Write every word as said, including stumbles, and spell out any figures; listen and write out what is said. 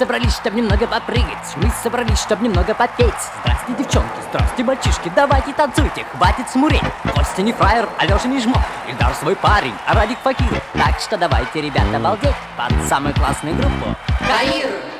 собрались, чтобы немного попрыгать. Мы собрались, чтобы немного попеть. Здрасте, девчонки, здрасте, мальчишки. Давайте танцуйте, хватит смуреть. Костя не фраер, Алёша не жмот. Ильдар свой парень, а Радик факир. Так что давайте, ребята, балдеть под самую классную группу. Каир!